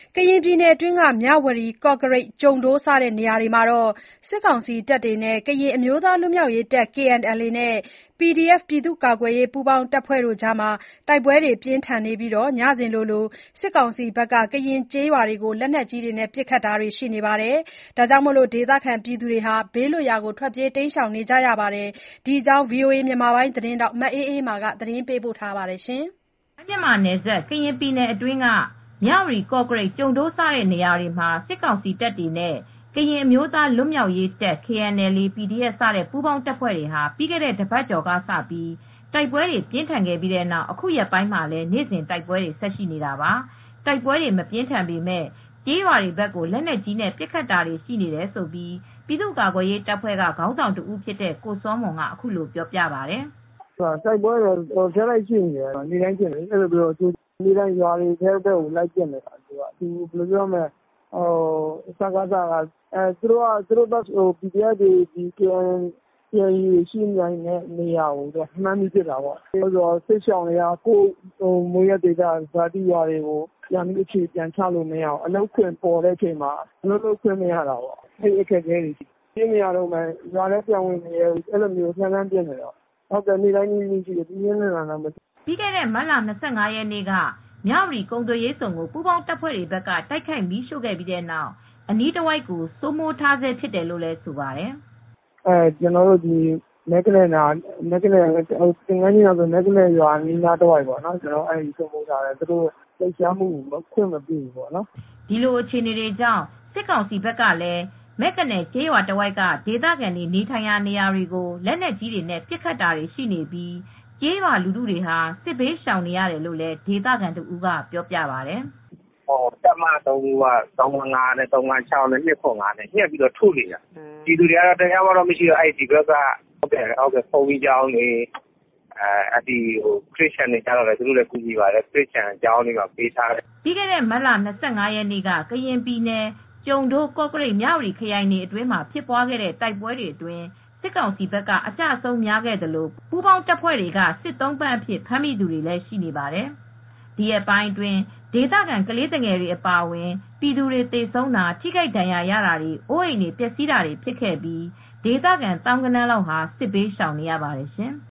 ကရင်ပြည်နယ်အတွင်းက မြဝတီ၊ ကော့ကရိတ်၊ ကျုံဒိုး စတဲ့နေရာတွေမှာ စစ်ကောင်စီတပ်တွေနဲ့ ကရင်အမျိုးသားလွတ်မြောက်ရေးတပ် KNLA နဲ့ PDF ပြည်သူ့ကာကွယ်ရေးပူးပေါင်းတပ်ဖွဲ့တွေကြား တိုက်ပွဲတွေပြင်းထန်နေပြီး ညစဉ်လို စစ်ကောင်စီဘက်က ကရင်ကျေးရွာတွေကို လက်နက်ကြီးတွေနဲ့ ပစ်ခတ်တာတွေရှိနေပါတယ်။ ဒေသခံတွေ ဘေးလွတ်ရာ ထွက်ပြေးနေကြရပါတယ်။ ဒီအကြောင်း ဗွီအိုအေသတင်းထောက် မအေးအေးမာက သတင်းပေးပို့ထားပါတယ်။ထိုင်းမြန်မာနယ်စပ် ကရင်ပြည်နယ်အတွင်းက မြဝတီ၊ ကော့ကရိတ်၊ ကျုံဒိုး စတဲ့နေရာတွေမှာ စစ်ကောင်စီတပ်တွေနဲ့ ကရင်အမျိုးသားလွတ်မြောက်ရေးတပ် KNLA ၊ PDF စတဲ့ပူးပေါင်းတပ်ဖွဲ့တွေဟာ ပြီးခဲ့တဲ့တပတ်ကျော်ကစပြီး တိုက်ပွဲတွေပြင်းထန်ခဲ့ပြီးတဲ့နောက် အခုရက်ပိုင်းမှာလည်း နေ့စဉ်တိုက်ပွဲတွေ ဆက်ရှိနေတာပါ။ တိုက်ပွဲတွေမပြင်းထန်ပေမဲ့ ကျေးရွာတွေဘက်ကို လက်နက်ကြီးနဲ့ ပစ်ခတ်တာတွေရှိနေတယ်လို့ ပြည်သူ့ကာကွယ်ရေးတပ်ဖွဲ့က ခေါင်းဆောင်တဦးဖြစ်တဲ့ ကိုစောမွန်က အခုလိုပြောပါတယ်။ "တိုက်ပွဲတွေဆက်တိုက်ရှိနေတယ်။ နေ့တိုင်းဖြစ်နေတယ်။ နေ့တိုင်းရွာတွေထဲကို လိုက်ပစ်နေတာ။ စကစ က သူတို့ဘက်ကို PDF တွေ KNLA တွေရှိနိုင်တဲ့နေရာကို မှန်းပြီးပစ်တာပေါ့။ စစ်ရှောင်တွေက ကိုယ့်မွေးရပ်ဒေသ ဇာတိရွာတွေကို အခြေပြန်ချလို့မရဘူး။ အလုပ်ခွင်ပေါ်တဲ့အချိန်မှာ အလုပ်လုပ်ခွင့်မရတာပေါ့။ အဲဒီအခက်အခဲတွေရှိတယ်။ ပြေးနေရတုန်းပဲ။ ရွာထဲပြန်ဝင်မရဲဘူး။ လှမ်းပစ်နေတာ။ နေ့တိုင်းနီးနီးရှိတယ်။ ပြင်းပြင်းထန်ထန်တော့မဟုတ်ဘူး။" ပြီးခဲ့တဲ့ မတ်လ ၂၅ ရက်နေ့က မြဝတီကုန်သွယ်ရေးဇုန်ကို ပူးပေါင်းတပ်ဖွဲ့တွေဘက်က တိုက်ခိုက်မီးရှို့ခဲ့ပြီးတဲ့နောက် အနီးတဝိုက်ကို စိုးမိုးထားဆဲဖြစ်တယ်လို့လည်းဆိုပါတယ်။ "မဲ့ကနယ်ရွာအနီးတဝိုက်ကို စိုးမိုးထားတယ်။ သူတို့လှုပ်ရှားမှုကိုခွင့်မပြုဘူးပေါ့နော်။ " ဒီလိုအခြေအနေတွေကြောင့် စစ်ကောင်စီဘက်ကလည်း မဲ့ကနယ်ကျေးရွာတဝိုက်က ဒေသခံတွေနေထိုင်ရာနေရာတွေကို လက်နက်ကြီးတွေနဲ့ ပစ်ခတ်တာတွေရှိနေပြီး ကျေးရွာလူထုတွေဟာ စစ်ဘေးရှောင်နေရတယ်လို့လည်း ဒေသခံတဦးကပြောပြပါတယ်။ "တပ်မ ၃ ခုက ၃၅ နဲ့ ၃၅ နဲ့ ၂၇၅ နဲ့ ညှပ်ပြီးထုနေတာ။ ပြည်သူတွေကတော့ တယောက်မှမရှိတော့ဘူး။ ဒီဘက်က ဘုန်းကြီးကျောင်းတွေ၊ ခရစ်ယာန်တွေကတော့သူတို့လည်းကူညီပါတယ်။ ခရစ်ယာန်ကျောင်းတွေမှာပေးထားတယ်။ " ပြီးခဲ့တဲ့ မတ်လ ၂၅ ရက်နေ့က ကရင်ပြည်နယ် ကျုံဒိုး၊ ကော့ကရိတ်၊ မြဝတီခရိုင်တွေအတွင်းမှာဖြစ်ပွားခဲ့တဲ့ တိုက်ပွဲတွေအတွင်း စစ်ကောင်စီဘက်က အကျအဆုံးများခဲ့သလို ပူးပေါင်းတပ်ဖွဲ့တွေက စစ်သုံ့ပန်းအဖြစ်ဖမ်းမိသူတွေလည်းရှိနေပါတယ်။ ဒီရက်ပိုင်းအတွင်း ဒေသခံကလေးသူငယ်တွေအပါအဝင် ပြည်သူတွေသေဆုံးတာ၊ ထိခိုက်ဒဏ်ရာရတာတွေ၊ အိုးအိမ်တွေပျက်စီးတာတွေဖြစ်ခဲ့ပြီး ဒေသခံသောင်းဂဏန်းလောက်ဟာ စစ်ဘေးရှောင်နေရပါတယ်ရှင်။